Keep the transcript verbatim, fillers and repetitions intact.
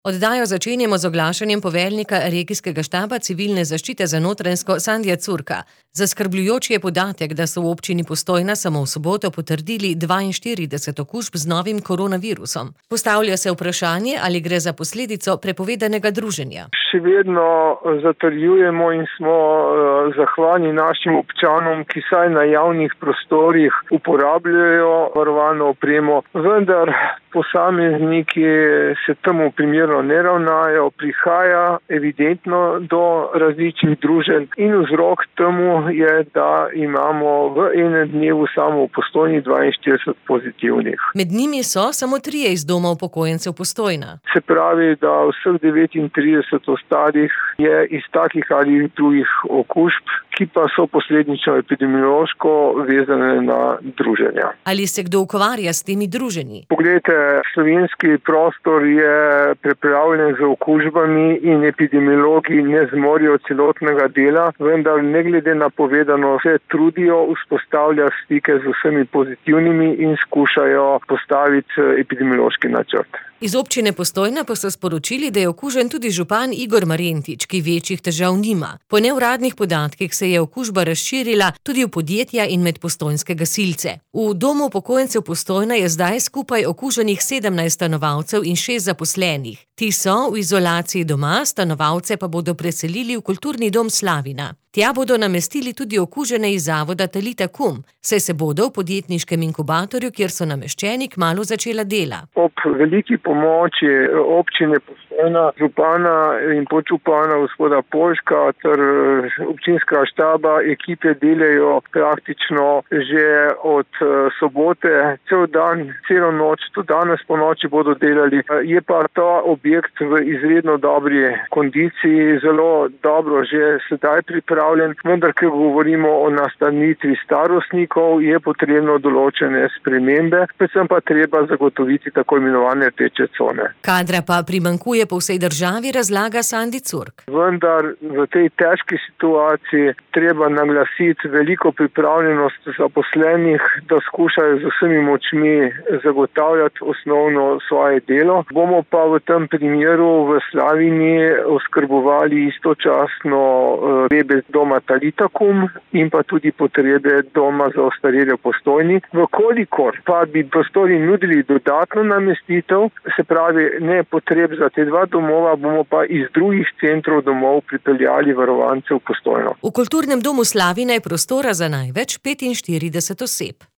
Oddajo začenjamo z oglašanjem poveljnika regijskega štaba civilne zaščite za Notranjsko Sandija Curka. Zaskrbljujoč je podatek, da so v občini Postojna samo v soboto potrdili dvainštirideset okužb z novim koronavirusom. Postavlja se vprašanje, ali gre za posledico prepovedanega druženja. Še vedno zatrjujemo in smo zahvalni našim občanom, ki saj na javnih prostorih uporabljajo varovalno opremo, vendar posamezniki se temu primerno ne ravnajo, prihaja evidentno do različnih druženj in vzrok temu je, da imamo v enem dnevu samo v Postojni dvainštirideset pozitivnih. Med njimi so samo trije iz doma upokojencev Postojna. Se pravi, da vseh devetintrideset ostalih je iz takih ali drugih okužb, ki pa so posledično epidemiološko vezane na druženja. Ali se kdo ukvarja s temi druženji? Poglejte, slovenski prostor je pripravljen z okužbami in epidemiologi ne zmorijo celotnega dela, vendar ne glede na povedano se trudijo vzpostavljati stike z vsemi pozitivnimi in skušajo postaviti epidemiološki načrt. Iz občine Postojna pa so sporočili, da je okužen tudi župan Igor Marentič, ki večjih težav nima. Po neuradnih podatkih se je okužba razširila tudi v podjetja in med postojnske gasilce. V domu upokojencev Postojna je zdaj skupaj okuženih sedemnajst stanovalcev in šest zaposlenih. Ti so v izolaciji doma, stanovalce pa bodo preselili v kulturni dom Slavina. Tja bodo namestili tudi okužene iz zavoda Talita Kum, saj se bodo v podjetniškem inkubatorju, kjer so nameščeni, kmalu začela dela. Ob veliki pomoči občine Postojna, župana in podžupana gospoda Polška ter občinskega štaba ekipe delajo praktično že od sobote, cel dan, celo noč, tudi danes po noči bodo delali. Je pa ta objekt v izredno dobri kondiciji, zelo dobro že sedaj pripravljen, vendar, ker govorimo o nastanitvi starostnikov, je potrebno določene spremembe, predvsem pa treba zagotoviti tako imenovane rdeče cone. Kadra pa primanjkuje po vsej državi, razlaga Sandi Curk. Vendar v tej težki situaciji treba naglasiti veliko pripravljenost zaposlenih, da skušajo z vsemi močmi zagotavljati osnovno svoje delo. Bomo pa v tem primeru v Slavini oskrbovali istočasno potrebe doma Talita Kum in pa tudi potrebe doma za ostarele v Postojni. Vkolikor pa bi prostori nudili dodatno namestitev, se pravi ne potreb za te dva domova, bomo pa iz drugih centrov domov pripeljali varovance v Postojno. V kulturnem domu Slavina je prostora za največ petinštirideset oseb.